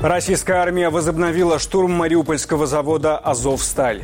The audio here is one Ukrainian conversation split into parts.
Российская армия возобновила штурм мариупольского завода «Азовсталь».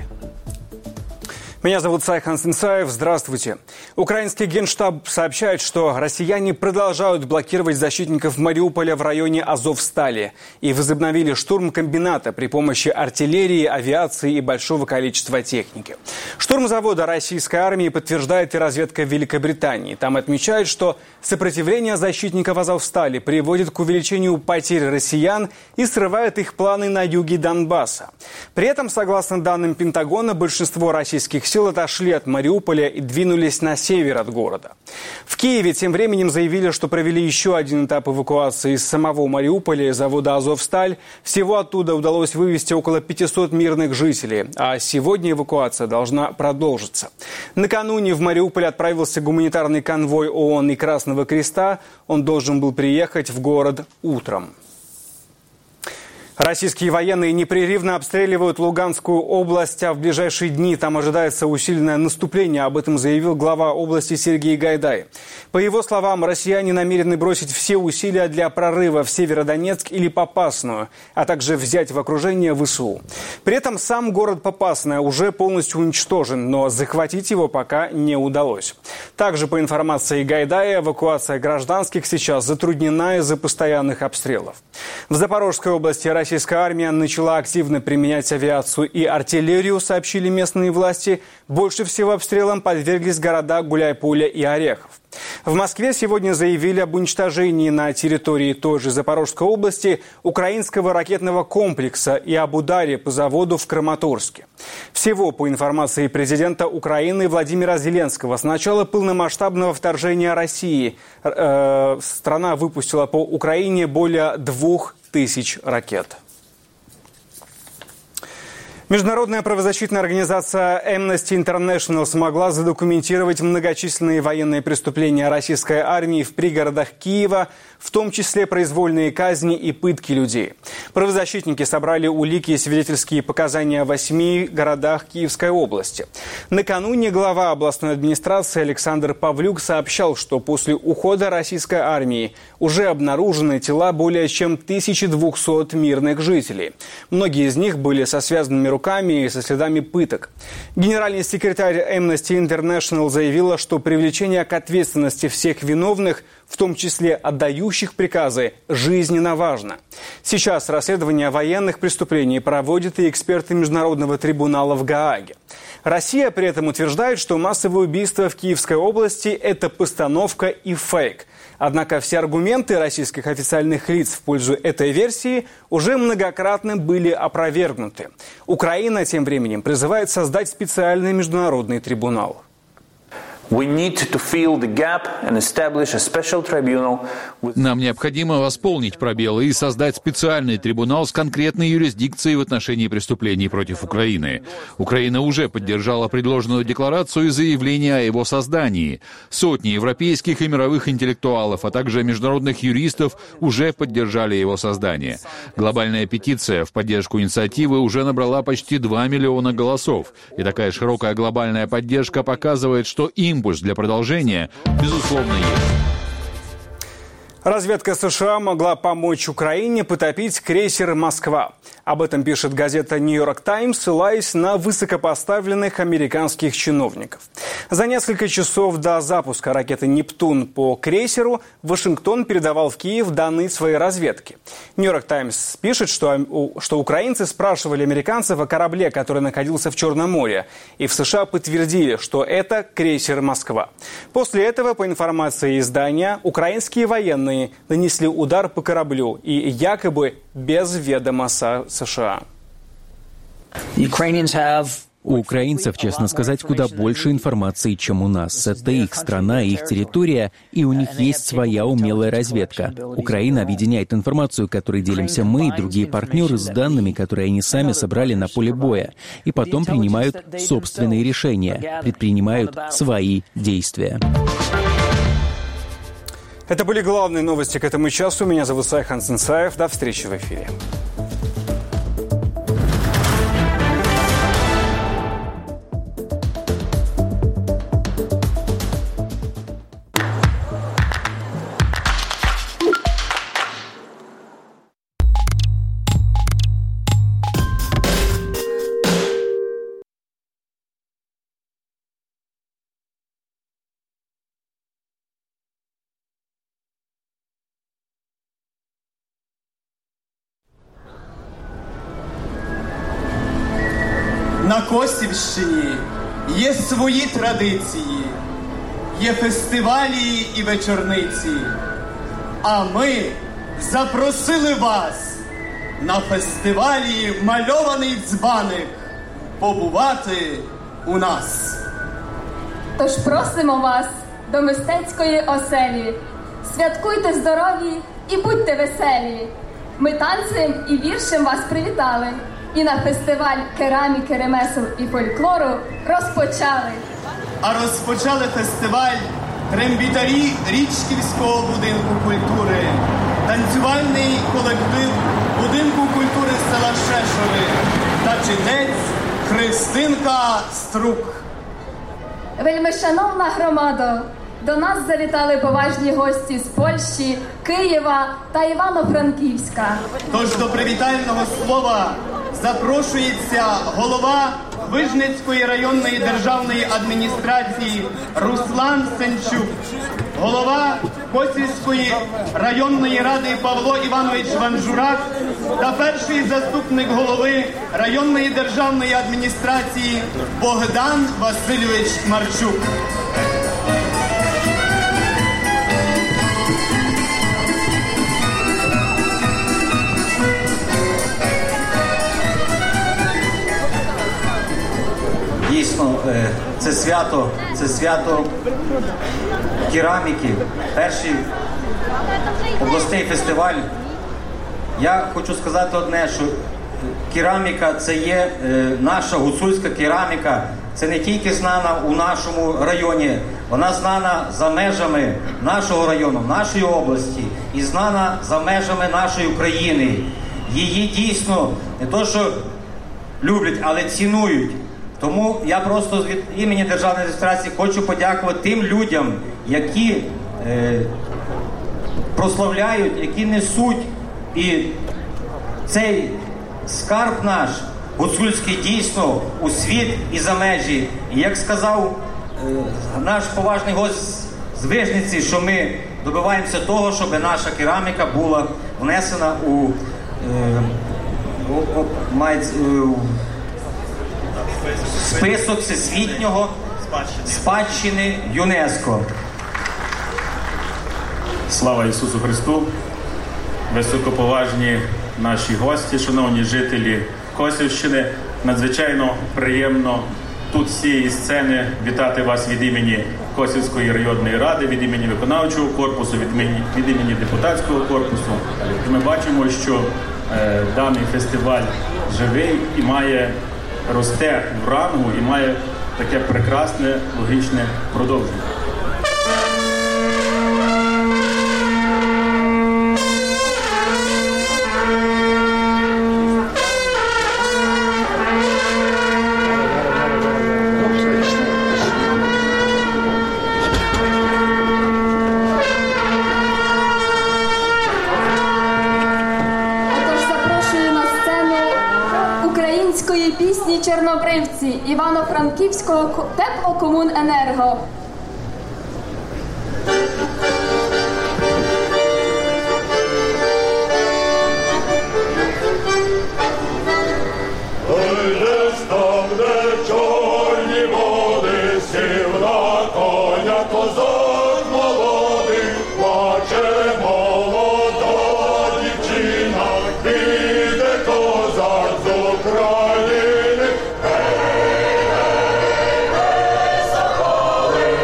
Меня зовут Сайхан Сенсаев. Здравствуйте. Украинский генштаб сообщает, что россияне продолжают блокировать защитников Мариуполя в районе Азовстали и возобновили штурм комбината при помощи артиллерии, авиации и большого количества техники. Штурм завода российской армии подтверждает и разведка Великобритании. Там отмечают, что сопротивление защитников Азовстали приводит к увеличению потерь россиян и срывает их планы на юге Донбасса. При этом, согласно данным Пентагона, большинство российских сил отошли от Мариуполя и двинулись на север от города. В Киеве тем временем заявили, что провели еще один этап эвакуации из самого Мариуполя и завода «Азовсталь». Всего оттуда удалось вывести около 500 мирных жителей, а сегодня эвакуация должна продолжиться. Накануне в Мариуполь отправился гуманитарный конвой ООН и Красного Креста. Он должен был приехать в город утром. Российские военные непрерывно обстреливают Луганскую область, а в ближайшие дни там ожидается усиленное наступление. Об этом заявил глава области Сергей Гайдай. По его словам, россияне намерены бросить все усилия для прорыва в Северодонецк или Попасную, а также взять в окружение ВСУ. При этом сам город Попасная уже полностью уничтожен, но захватить его пока не удалось. Также, по информации Гайдая, эвакуация гражданских сейчас затруднена из-за постоянных обстрелов. В Запорожской области российская армия начала активно применять авиацию и артиллерию, сообщили местные власти. Больше всего обстрелам подверглись города Гуляйполя и Орехов. В Москве сегодня заявили об уничтожении на территории той же Запорожской области украинского ракетного комплекса и об ударе по заводу в Краматорске. Всего, по информации президента Украины Владимира Зеленского, с начала полномасштабного вторжения России страна выпустила по Украине более 2000 ракет. Международная правозащитная организация Amnesty International смогла задокументировать многочисленные военные преступления российской армии в пригородах Киева, в том числе произвольные казни и пытки людей. Правозащитники собрали улики и свидетельские показания в 8 городах Киевской области. Накануне глава областной администрации Александр Павлюк сообщал, что после ухода российской армии уже обнаружены тела более чем 1200 мирных жителей. Многие из них были со связанными руками и со следами пыток. Генеральный секретарь Amnesty International заявила, что привлечение к ответственности всех виновных, в том числе отдающих приказы, жизненно важно. Сейчас расследование военных преступлений проводят и эксперты Международного трибунала в Гааге. Россия при этом утверждает, что массовые убийства в Киевской области – это постановка и фейк. Однако все аргументы российских официальных лиц в пользу этой версии уже многократно были опровергнуты. Украина тем временем призывает создать специальный международный трибунал. Нам необходимо восполнить пробелы и создать специальный трибунал с конкретной юрисдикцией в отношении преступлений против Украины. Украина уже поддержала предложенную декларацию и заявление о его создании. Сотни европейских и мировых интеллектуалов, а также международных юристов уже поддержали его создание. Глобальная петиция в поддержку инициативы уже набрала почти 2 миллиона голосов. И такая широкая глобальная поддержка показывает, что импульс для продолжения, безусловно, есть. Разведка США могла помочь Украине потопить крейсер «Москва». Об этом пишет газета «Нью-Йорк Таймс», ссылаясь на высокопоставленных американских чиновников. За несколько часов до запуска ракеты «Нептун» по крейсеру Вашингтон передавал в Киев данные своей разведки. «Нью-Йорк Таймс» пишет, что украинцы спрашивали американцев о корабле, который находился в Черном море. И в США подтвердили, что это крейсер «Москва». После этого, по информации издания, украинские военные нанесли удар по кораблю и якобы без ведома США. У украинцев, честно сказать, куда больше информации, чем у нас. Это их страна, их территория, и у них есть своя умелая разведка. Украина объединяет информацию, которой делимся мы и другие партнеры, с данными, которые они сами собрали на поле боя, и потом принимают собственные решения, предпринимают свои действия. Это были главные новости к этому часу. Меня зовут Сайхан Сенсаев. До встречи в эфире. На Косівщині є свої традиції, є фестивалі і вечорниці. А ми запросили вас на фестивалі «Мальований дзбаник» побувати у нас. Тож просимо вас до мистецької оселі. Святкуйте здорові і будьте веселі. Ми танцем і віршем вас привітали. І на фестиваль кераміки, ремесел і фольклору розпочали. А розпочали фестиваль трембітарі Річківського будинку культури, танцювальний колектив будинку культури села Шешови та читець Христинка Струк. Вельмишановна громадо, до нас завітали поважні гості з Польщі, Києва та Івано-Франківська. Тож до привітального слова запрошується голова Вижницької районної державної адміністрації Руслан Сенчук, голова Косівської районної ради Павло Іванович Ванжурак та перший заступник голови районної державної адміністрації Богдан Васильович Марчук. Дійсно, це свято кераміки, перший обласний фестиваль. Я хочу сказати одне, що кераміка – це є наша гуцульська кераміка, це не тільки знана у нашому районі, вона знана за межами нашого району, нашої області і знана за межами нашої України. Її дійсно не то, що люблять, але цінують. Тому я просто від імені Державної адміністрації хочу подякувати тим людям, які прославляють, які несуть і цей скарб наш гуцульський дійсно у світ і за межі. І як сказав наш поважний гость з Вижниці, що ми добиваємося того, щоб наша кераміка була внесена у список всесвітнього спадщини ЮНЕСКО. Слава Ісусу Христу! Високоповажні наші гості, шановні жителі Косівщини, надзвичайно приємно тут з цієї сцени вітати вас від імені Косівської районної ради, від імені виконавчого корпусу, від імені депутатського корпусу. І ми бачимо, що даний фестиваль живий і росте в рангу і має таке прекрасне, логічне продовження. Пісні чорнобривці Івано-Франківського теплокомуненерго. України.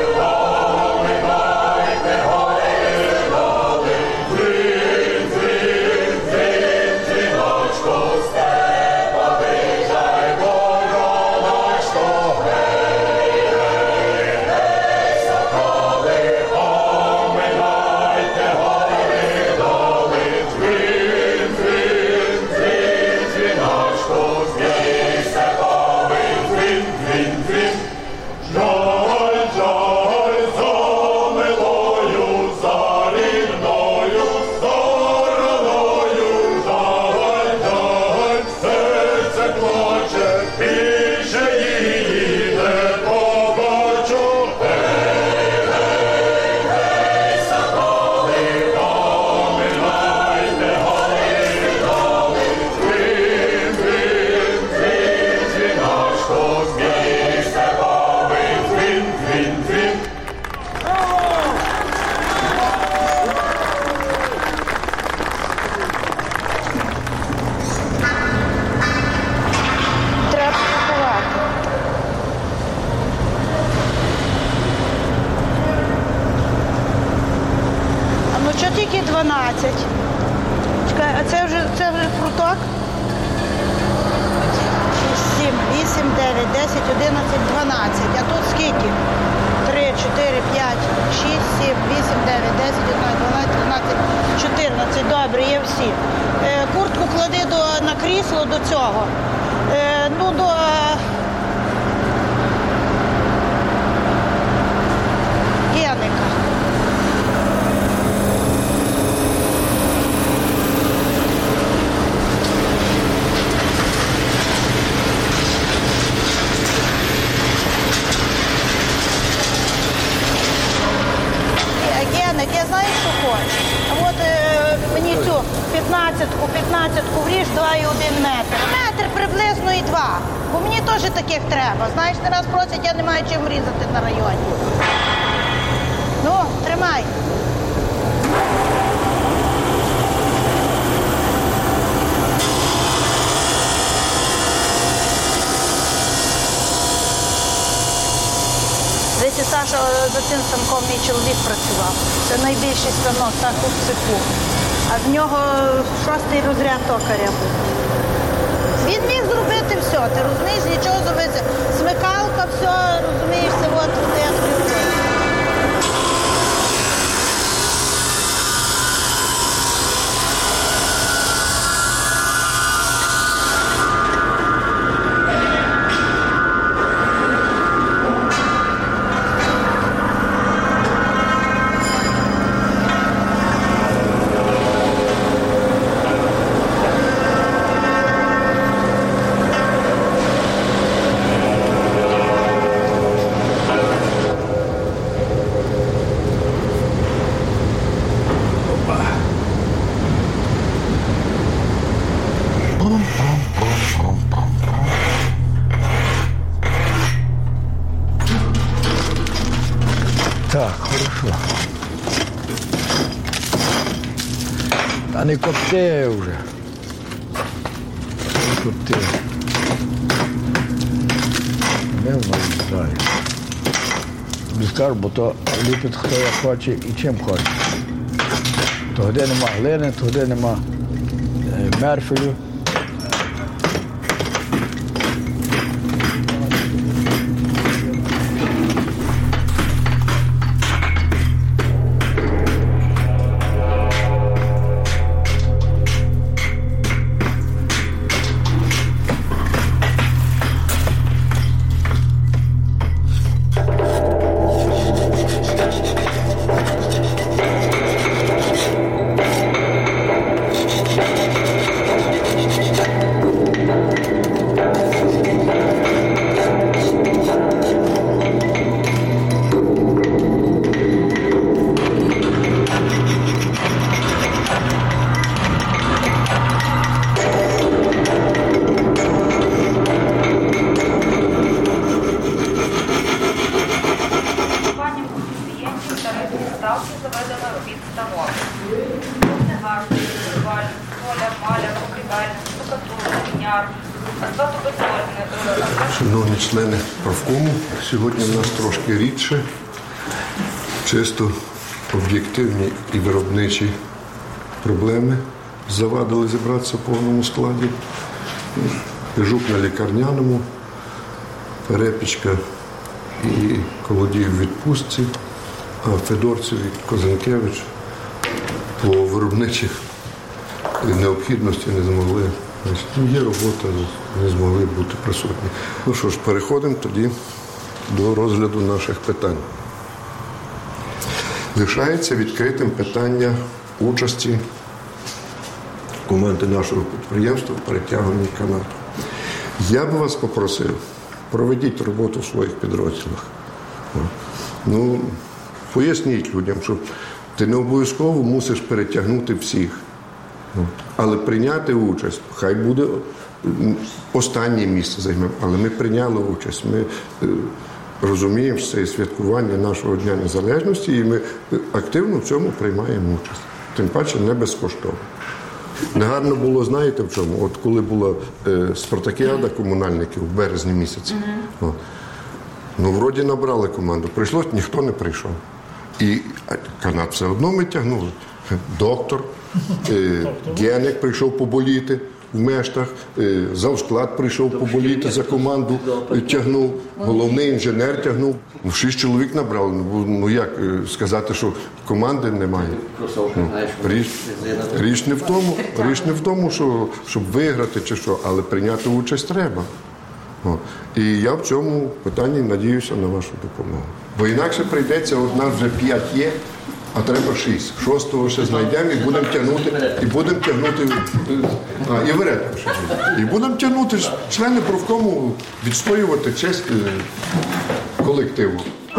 що тільки 12? Чекай, а це вже пруток? 7, 8, 9, 10, 11, 12. А тут скільки? 3, 4, 5, 6, 7, 8, 9, 10, 11, 12, 13, 14. Добре, є всі. Куртку клади на крісло до цього. До... Геника. Геник, я знаю, що хочу. А от мені цю 15-ку вріж 2,1 метр. Метр приблизно і 2. Бо мені теж таких треба. Знаєш, не раз просять, я не маю чим різати на районі. Ну, тримай. Дивіться, Саша, за цим станком мій чоловік працював. Це найбільший станок, так у цеху. А в нього 6-й розряд токаря був. Він міг зробити все, ти розумієш, нічого зробити. Смикалка, все, розумієш, це от я зроблю. Так, хорошо. Та не копти вже. Не копти. Не вважаю. Тобі скажу, бо то ліпить хто як хоче і чим хоче. Тогди нема глини, тогди нема мерфелю. Шановні члени правкому, сьогодні в нас трошки рідше, чисто об'єктивні і виробничі проблеми завадили зібратися в повному складі. Жук на лікарняному, Перепічка і Колодій в відпустці, а Федорцев і Козенкевич по виробничих необхідності не змогли. Є робота, не змогли бути присутні. Ну що ж, переходимо тоді до розгляду наших питань. Лишається відкритим питання участі команди нашого підприємства в перетягуванні канату. Я би вас попросив, проведіть роботу в своїх підрозділах. Ну, поясніть людям, що ти не обов'язково мусиш перетягнути всіх. Але прийняти участь, хай буде останнє місце займемо, але ми прийняли участь. Ми розуміємо, що це святкування нашого Дня Незалежності, і ми активно в цьому приймаємо участь. Тим паче не безкоштовно. Негарно було, знаєте в чому? От коли була спартакіада комунальників в березні місяці, ну, вроді набрали команду, прийшлось, ніхто не прийшов. І канат все одно ми тягнули. доктор, Генек прийшов поболіти в Мештах, завсклад прийшов поболіти за команду, тягнув, головний інженер тягнув. 6 чоловік набрали. Ну як сказати, що команди немає? Річ не в тому, щоб виграти чи що, але прийняти участь треба. І я в цьому питанні надіюся на вашу допомогу. Бо інакше прийдеться, от нас вже 5 є, а треба 6. 6-го ще знайдемо і будемо тягнути, і Веретко ще буде. І будемо тягнути члени профкому відстоювати честь колективу.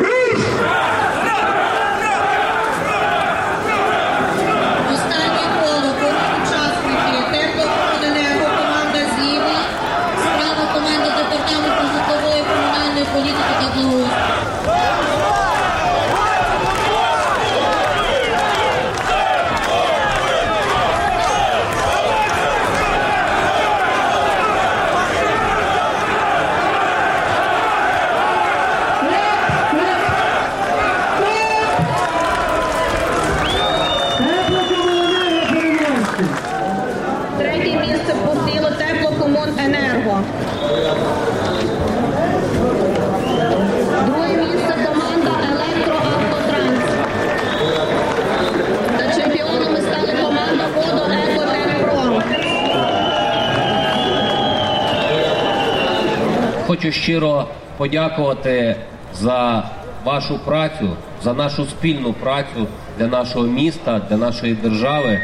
Останнє коло, учасники, теплокомуненерго, команда «Зліва», справа команда департаменту житлової комунальної політики та благоустрою. Третє місце посіло Теплокомуненерго. Друге місце команда Електроавтотранс. Та чемпіонами стала команда Водоекотехпром. Хочу щиро подякувати за вашу працю, за нашу спільну працю для нашого міста, для нашої держави.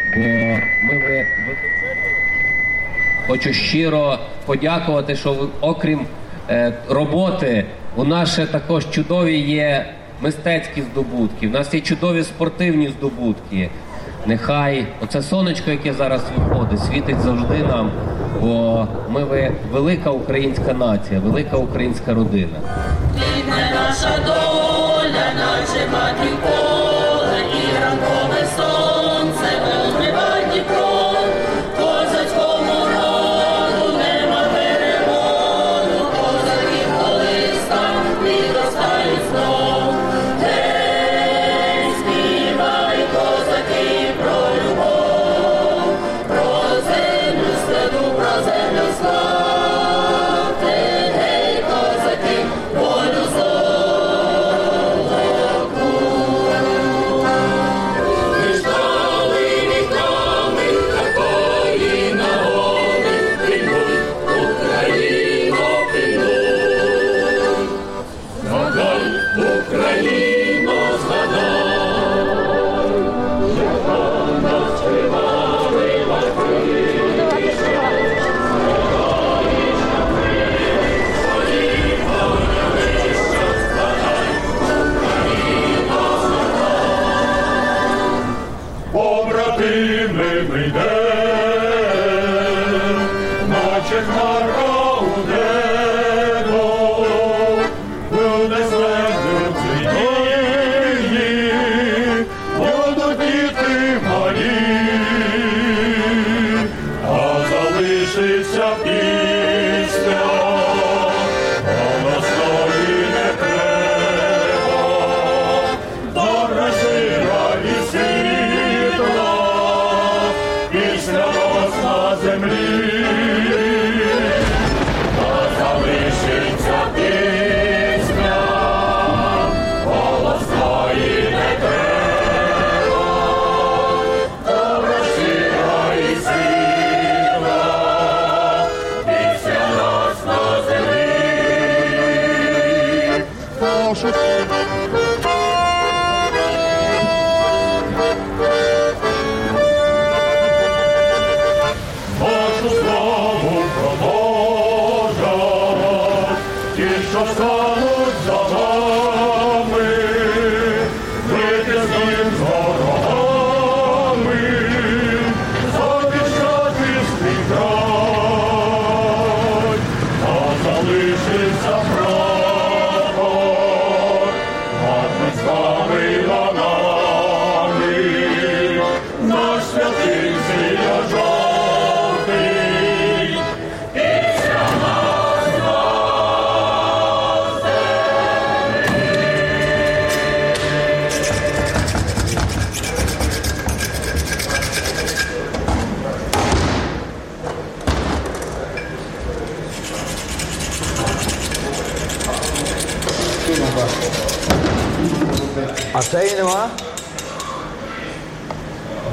Хочу щиро подякувати, що окрім роботи, у нас ще також чудові є мистецькі здобутки, у нас є чудові спортивні здобутки. Нехай оце сонечко, яке зараз виходить, світить завжди нам, бо ми велика українська нація, велика українська родина. Квітне наша доля, наче матір поле, і ранкове сонце омиває Дніпро. Козацькому роду нема переводу, козаків колись там підростають знов. Гей, співай, козаки, про любов, про землю святу, про землю славте. Гей, козаки, волю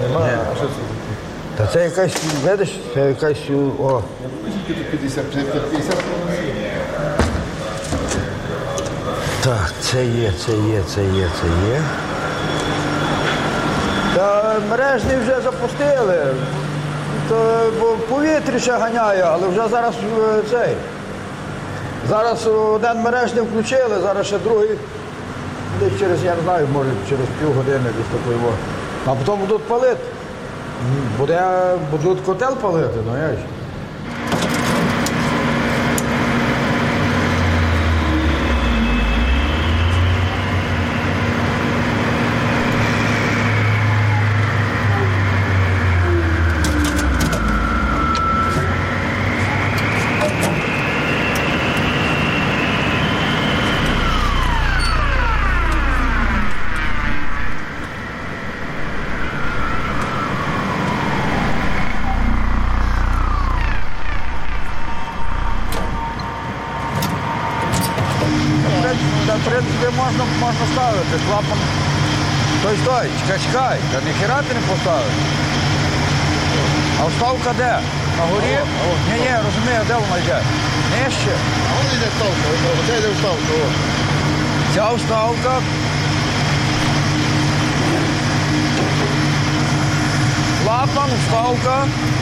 Нема. А що це? Та це якась, видиш, це якась, о. 50. Так, це є. Та мережний вже запустили. То, бо повітря ще ганяє, але вже зараз цей. Зараз один мережний включили, зараз ще другий. Десь через, я не знаю, може через півгодини десь такої. А потім будуть палити. Будуть котел палити, ну як ж. В принципі, можна ставити клапан. Стой, чекай, та ніхіра ти не поставиш. А вставка де? На горі? Ні, розумію, де вона йде? Нижче. А вон йде вставка, оце йде вставка. Ця вставка. Клапан, вставка.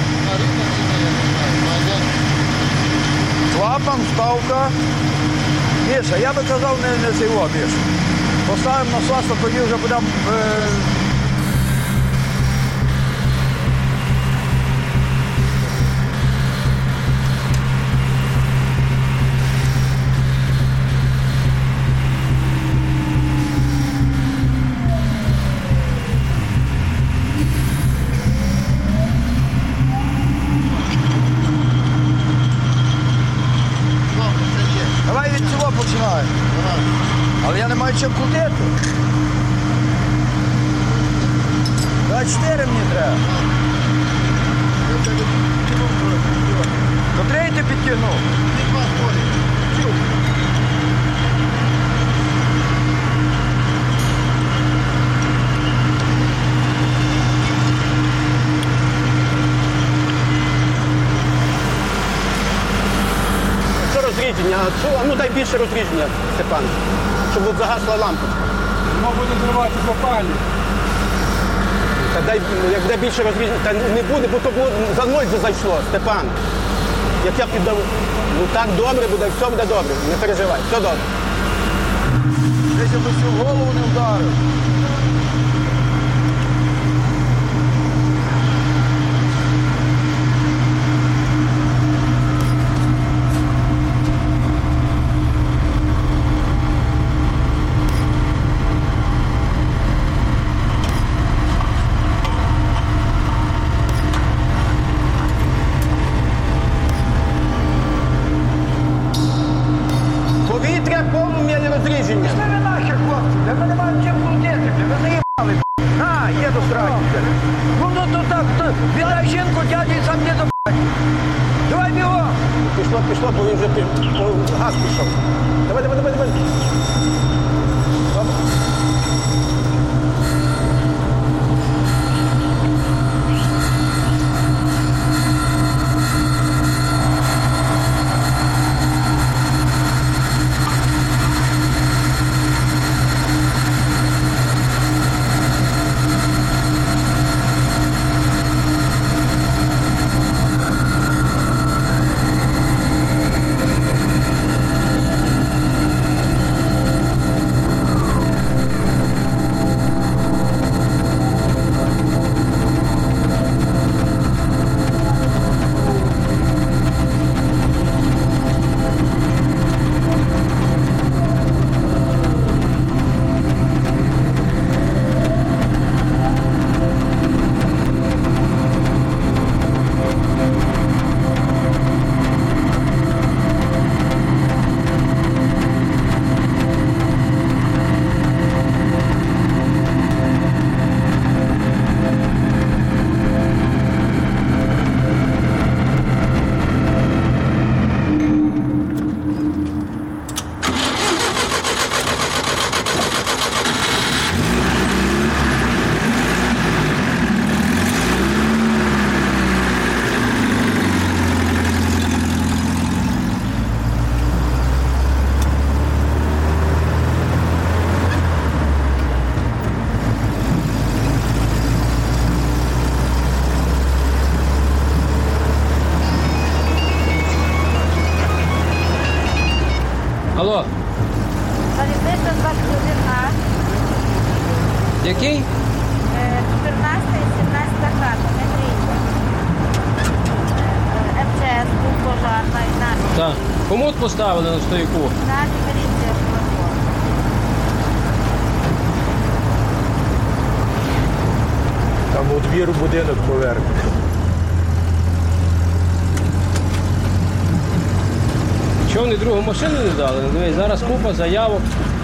Клапан, вставка. Міша, я би казав, не цей Міша. Поставимо насос, то тоді вже будемо... Давай від цього починаємо. Але я не маю чим крутити. 24 мені треба. То третє підтягнув. Розрідження, ну дай більше розрідження, Степан, щоб от загасла лампочка. Воно буде зривати запалі. Та дай, як буде більше розрідження, та не буде, бо то за 0 вже зайшло, Степан. Як я піддав, ну так добре буде, все буде добре, не переживай, все добре. Десь я би цю голову не вдарив. Повітря повномірне розрідження. Пішли ви нахер, хлопці, ми не маємо чим крутити, ви заїбали. На, є до страхіття. Ну то так, віддай жінку, дядю і сам не до б***ь. Давай бігом. Пішло, бо він вже газ пішов. Давай. Який? 14 і 17 хата, не трійка. МЧС був пожарна і наші. Так. Кому поставили на стояку? Наші міліція була. Там у двір будинок повернений. Чого вони другу машину не дали? Дивись, зараз купа заявок.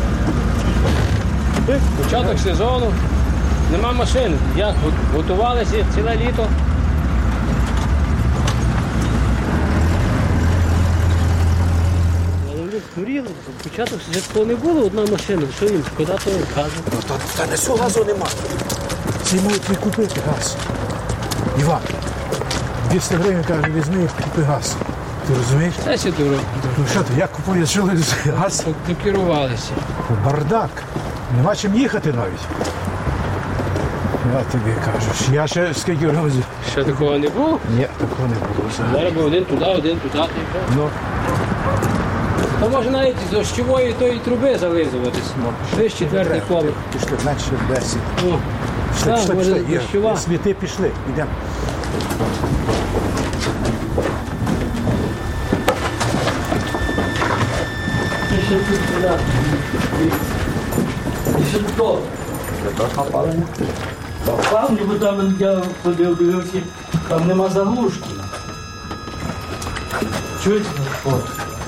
Початок сезону. Нема машин. Як? Готувалися ціле літо. Хворіли, початок такого не було, одна машина. Що їм? Куди то газу? Та не цього газу нема. Ці можуть відкупити газ. Іван, 200 гривень, каже, візьми і купи газ. Ти розумієш? 10 дорог. Ну що ти, як купуєш газ? Докерувалися. Бардак. Нема чим їхати навіть. Я тобі кажу. Я ще скільки разів. Ще такого не було? Ні, такого не було. Зараз був один туди. Ну. Та може навіть з дощової тої труби зализуватись. Пішли з 4-й поверх. Пішли, менше 10. Пішли. Пішли. Світи пішли. Йдемо. Що тут? Попав, бо там я подивився, там нема заглушки. Чуєте? От.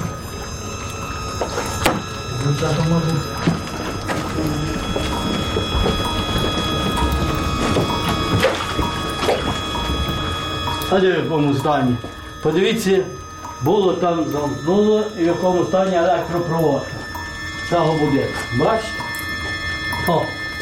А де в якому стані? Подивіться, було там замкнуло і в якому стані електропроводка цього будинку. Бачите? О.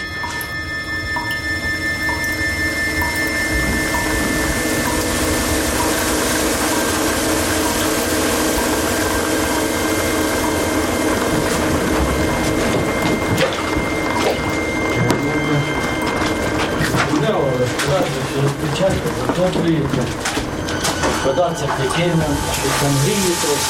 Розпечатка, затоплюється, податься пекельно, щоб там гріє трохи.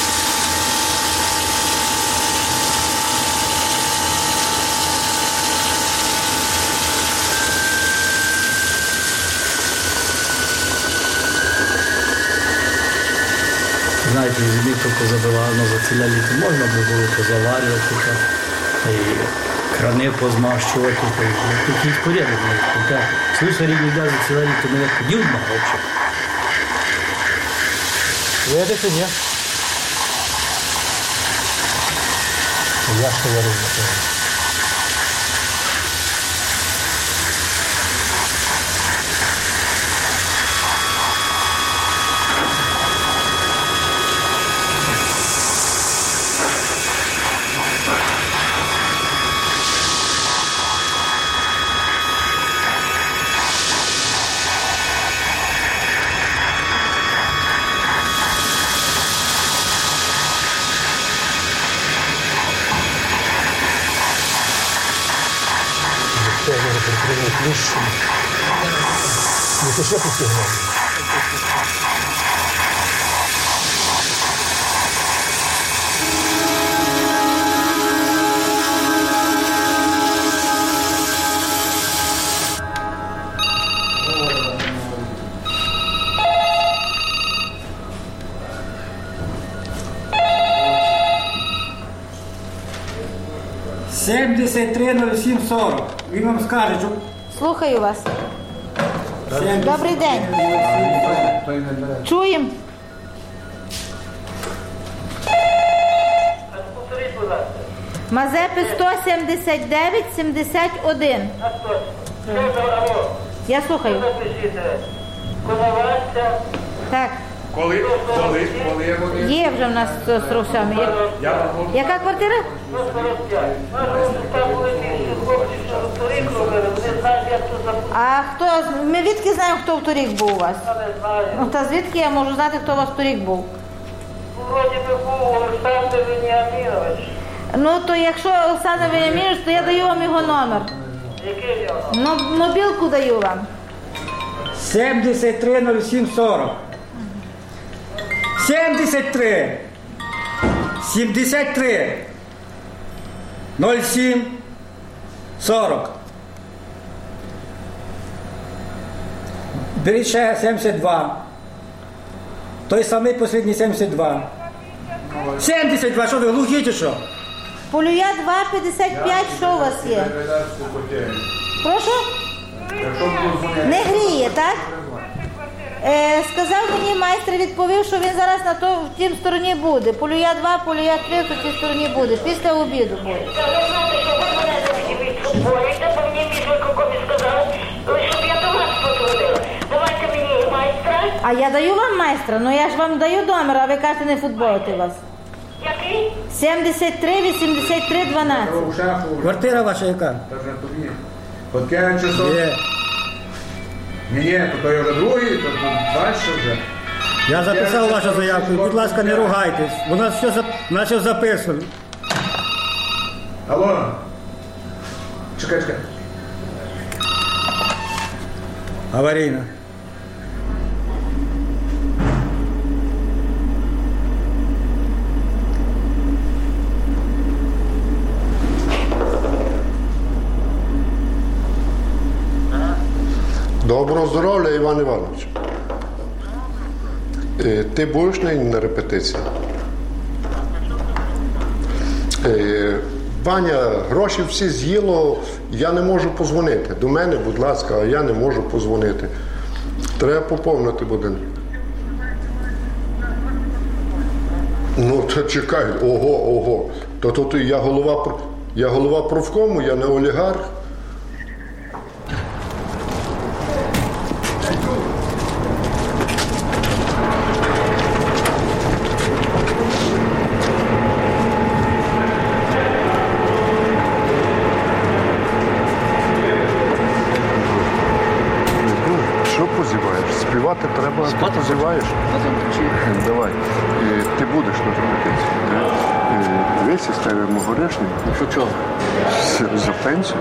Знаєте, літо позабивано за ціле літо, можна було позаварювати, і крани позмащувати, тут не порядок навіть. Слухай, рівні гази ціле літо не ходів на гроші. Видите, ні? Я ж говорю за це. Це я можу прикривати кліщі. Це ще постігнув. Він вам скаже, що... Слухаю вас. Добрий день. Чуємо. Мазепи 179-71. Я слухаю. Так. Коли Є вже в нас з русами. Яка квартира? А хто? Ми відки знаємо, хто в торік був у вас? Ну, та звідки я можу знати, хто у вас в торік був? Вроді би був Олександр Веніамінович. Ну, то якщо Олександр Веніамінович, то я даю вам його номер. Який його номер? Мобілку даю вам. 730740. 73 73 07 40. Беріть ще 72. Той самий послідній 72. 72, що ви глухі чи що? Полюя 2,55, що у вас є? Прошу? Не гріє, так? Сказав мені майстер, відповів, що він зараз в тій стороні буде. Полюя 2, полюя 3, в тій стороні буде. Після обіду буде. А я даю вам майстра, ну я ж вам даю номер, а ви кажете, не футболити вас. Який? 73, 83, 12. Квартира ваша яка? От кілька часов? Є. Ні, то я вже другий, то далі вже. Я записав вашу заявку, будь ласка, не ругайтесь. У нас все записано. Алло. Чекай. Аварійна. Доброго здоров'я, Іван Іванович. Ти будеш на репетиції? Ваня, гроші всі з'їло, я не можу позвонити. До мене, будь ласка, а я не можу позвонити. Треба поповнити будинок. Ну, то чекай, ого. То я голова профкому, я не олігарх. Співати треба, ти позиваєш. Давай. Ти будеш на репетиції. Весь із тебе могорешник. Що чого? За пенсію.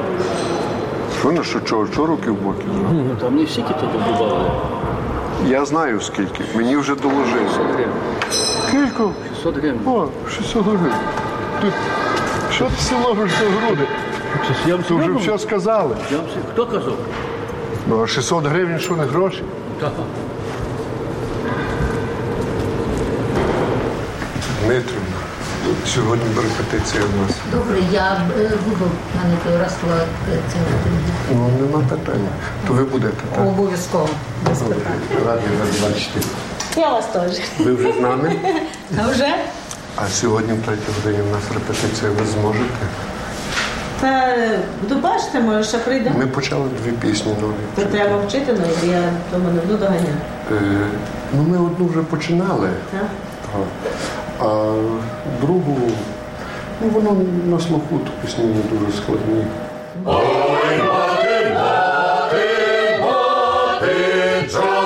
Що руки в боки? Там не всі тут добували. Я знаю скільки. Мені вже доложили. 600 гривень. Скільки? 600 гривень. О, 600 гривень. Що ти всі ложиш за груди? Ти вже все сказали. Хто казав? Ну, а 600 гривень, що не гроші? Так. Дмитрівна, сьогодні репетиція у нас. Добре, я буду на не росла цим. Ну, нема питання. То ви будете, так? Обов'язково, без питань. Радий вас бачити. Я вас теж. Ви вже з нами? А вже? А сьогодні в 3 годині у нас репетиція, ви зможете? Та добачте, може, ще прийдемо. Ми почали 2 пісні нові. Це треба вчити, але я тому не буду доганяти. Ну, ми одну вже починали. Так? А другу, ну, воно на слуху, то пісні не дуже складні. Ой, мати, час,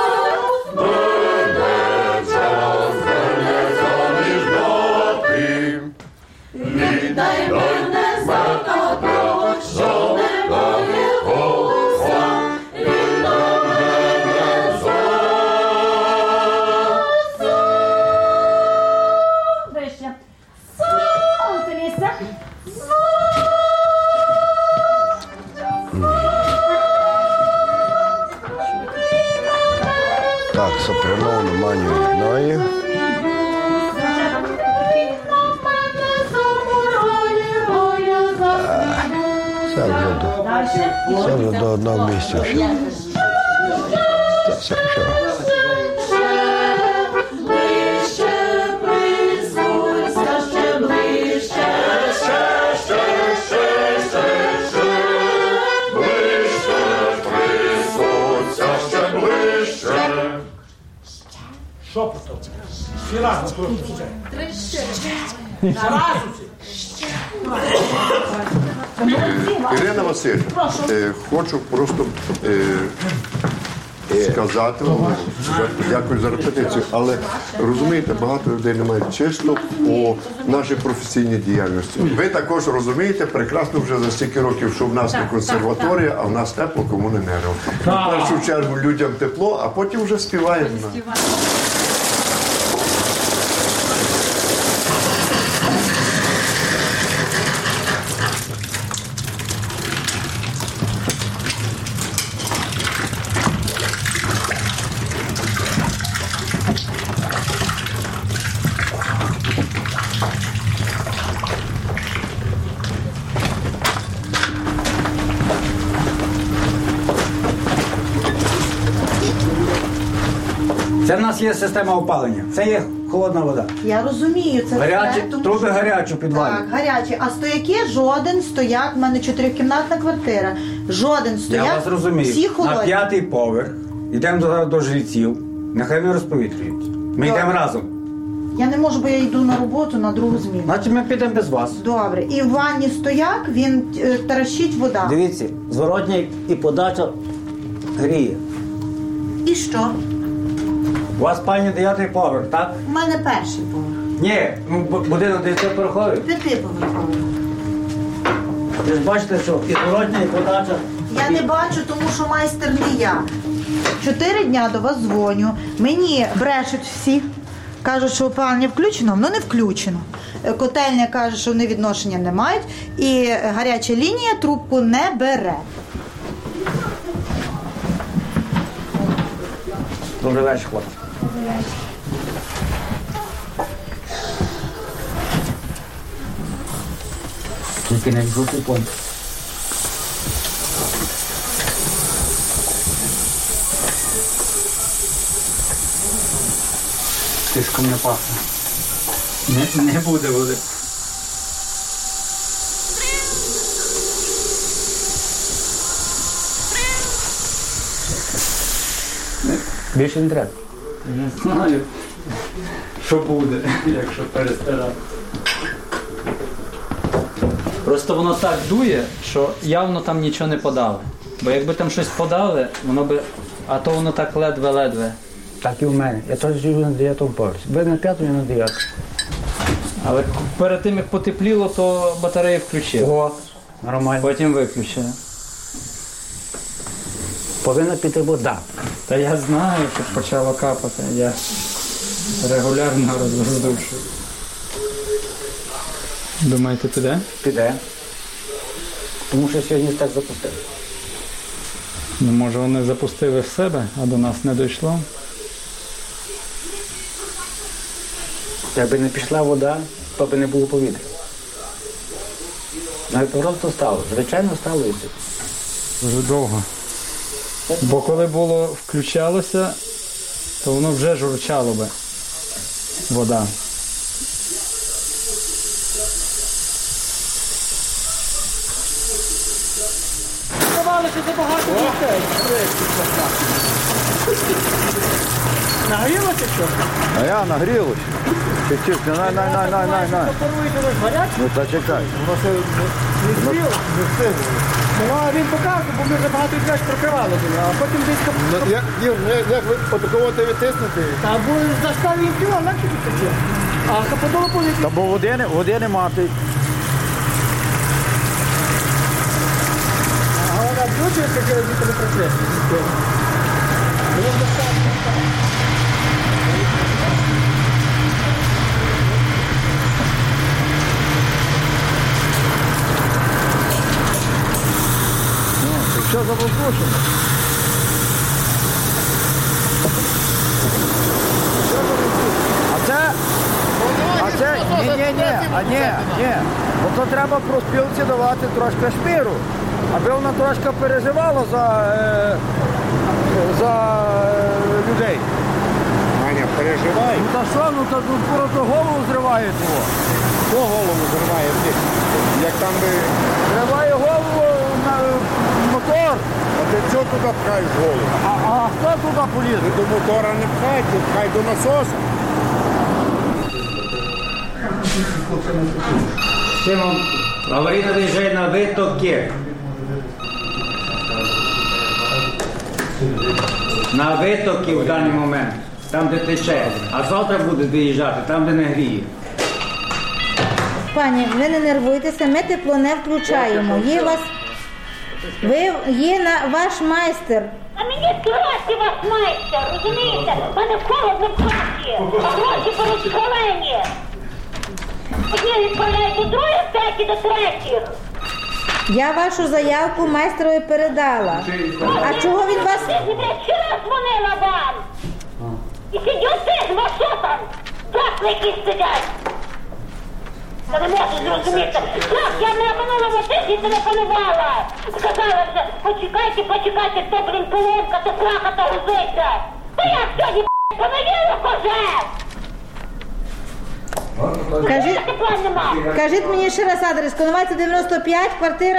віддай мене за того, що не дає голоса, віддай мене за. Вище. Сонце. Так, сопрано манію одної. Це вже до одного місця ще. Це що? Шепотом. Всі разом слухайте. Ірина Васильівна, хочу просто сказати вам, дякую за репетицію, але розумієте, багато людей не мають чисто по нашій професійній діяльності. Ви також розумієте прекрасно вже за стільки років, що в нас не консерваторія, а в нас тепло комуненерго. В першу чергу людям тепло, а потім вже співаємо. Це в нас є система опалення. Це є холодна вода. Я розумію, це Гарячі, все, тому труби що- гарячі у підвалі. Так, гарячі. А стояки жоден стояк, в мене 4-кімнатна квартира. Жоден стояк. Я вас розумію. Всі На холодні. 5-й поверх. Йдемо до жильців. Нехай не розповітрюють. Ми йдемо разом. Я не можу, бо я йду на роботу на другу зміну. Значить, ми підемо без вас. Добре. І в ванні стояк, він таращить вода. Дивіться, зворотній і подача гріє. І що? У вас, пані, 9-й поверх, так? У мене перший поверх. Ні, будинок 9-поверховий. 5-поверховий. Ви ж бачите, що і зворотня, і подача. Я не бачу, тому що майстер не я. 4 дня до вас дзвоню. Мені брешуть всі. Кажуть, що опалення включено, воно не включено. Котельня каже, що вони відношення не мають. І гаряча лінія трубку не бере. Добрий вечір, хлопці. Тільки не жовтий понт. Тишком не пахне. Не буде води. Більше не треба. Не знаю, що буде, якщо перестирати. Просто воно так дує, що явно там нічого не подали. Бо якби там щось подали, воно би. А то воно так ледве-ледве. Так і в мене. Я теж живу на 9-му поверсі. Ви на 5-му, я на 9-му. Але перед тим, як потепліло, то батареї включив. О, нормально. Потім виключив. Повинна піти вода. Та я знаю, що почало капати. Я регулярно роздушую. Думаєте, піде? Піде. Тому що сьогодні так запустив. Ну, може, вони запустили в себе, а до нас не дійшло. Якби не пішла вода, то би не було повітря. Навіть просто стало. Звичайно, стало і все. Дуже довго. Бо коли було включалося, то воно вже журчало би. Вода. Здавалося, забагато дітей. Нагрілося що? А я нагрілося. Чуть-чуть, на. Ну та чекай. Воно ще не зріло? Не встигло. Ну, а він показує, бо ми вже багато відляж прокривали, а потім десь... Як ви отаковоte відтиснути? Та бо заставі тіло, легше підтече. А капотово політики... Та бо води нема. А вона включує, як діти не працює. Все заболтушено. А це, ні. Бо то треба профспілці давати трошки шпіру, аби вона трошки переживала за людей. Аня, переживай. Ну та що, просто голову зриває того. Хто голову зриває? Як там би... Зриває голову на мотор. А ти чого туди пхаєш голову? А хто туди полізе? Ти до мотора не пхай, ти пхай до насоса. Симон, аварійно виїжджає на витоки. На витоки в даний момент. Там, де тече. А завтра буде виїжджати, там, де не гріє. Пані, ви не нервуйтеся, ми тепло не включаємо. Є у вас... Є ваш майстер. А мені срати вас майстер, розумієте? В мене холодно в хаті, а гроші порозхалені. Одні відправляють до других, треті до третіх. Я вашу заявку майстрові передала. А чого він вас... Я вчора дзвонила вам. І сидіти, ну що там? Дракли якісь сидять. Я не можу зрозуміти. Так, я на минулому тижні телефонувала. Сказала вже, почекайте, то, блін, поломка, то сраха, то гузиця. Та я сьогодні Понеділок козел! Кажіть мені ще раз адрес. Коновальця 95, квартира?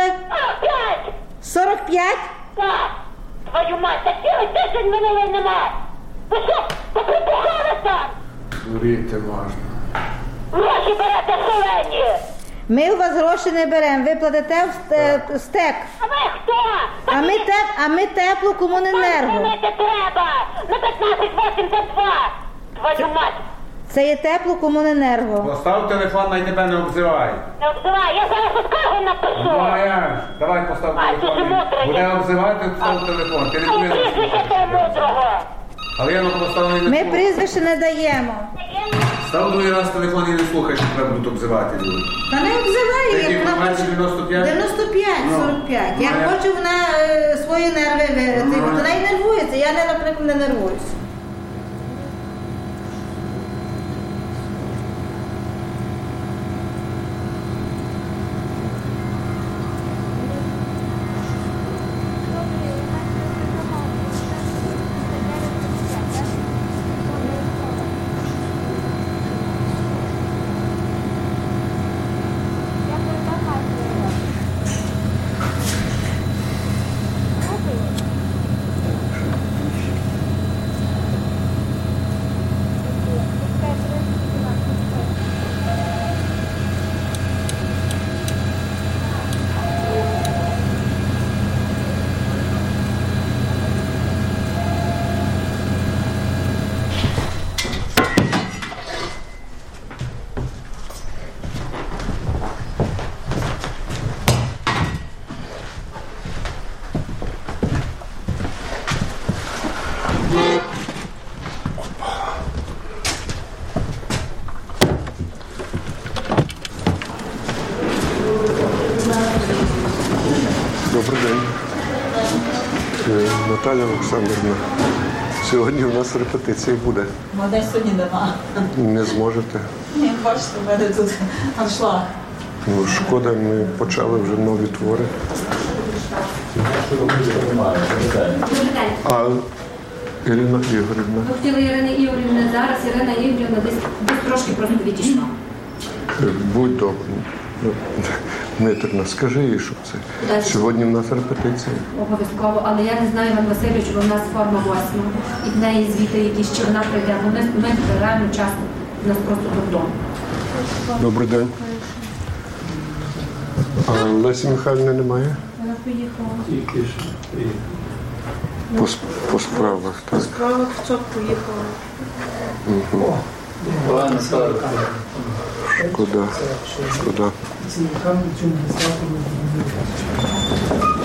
45? Так. Твою мать, та цілий тиждень минулий нема. Ви що, поприпухали там? Дуріти можна. Гроші берете шалені. Ми у вас гроші не беремо, ви платите в СТЕК. А ви хто? А ми теплокомуненерго. Дзвонити треба на 1582. Твою мать. Це є теплокомуненерго. Постав телефон, на тебе не обзивай. Не обзивай, я зараз скаргу напишу. Ну, а я? Давай постав телефон. Буде обзивати, постав телефон. Ти не А прізвище того мудрого. Але я поставив не Ми слухай. прізвище не даємо. Став другий раз телефон і не слухай, що тебе будуть обзивати люди. Та не обзиваю. Який номер 95? 95, 45. Я хочу вона свої нерви вирити. Вона і нервується, я, наприклад, не нервуюся. Добрий день. Наталя Олександрівна, сьогодні у нас репетиція буде. Десь сьогодні нема. Не зможете. Ні, бачите, в мене тут аншлаг. Ну, шкода, ми почали вже нові твори. А Ірина Ігорівна? Хотіла Ірина Ігорівна зараз, Ірина Ігорівна десь трошки просто відійшла. Будь добре. Дмитрівна, скажи їй, що це. Дальше. Сьогодні в нас репетиція. Обов'язково, але я не знаю, Іван Васильович, бо в нас форма 8, і в неї звіти якісь, чи вона прийде, бо ми реально часто, у нас просто додому. Добрий день. А Лесі Михайлівни немає? Вона поїхала. Тільки ж По справах, так. Справа хто поїхала. Угу. Шкода. Шкода.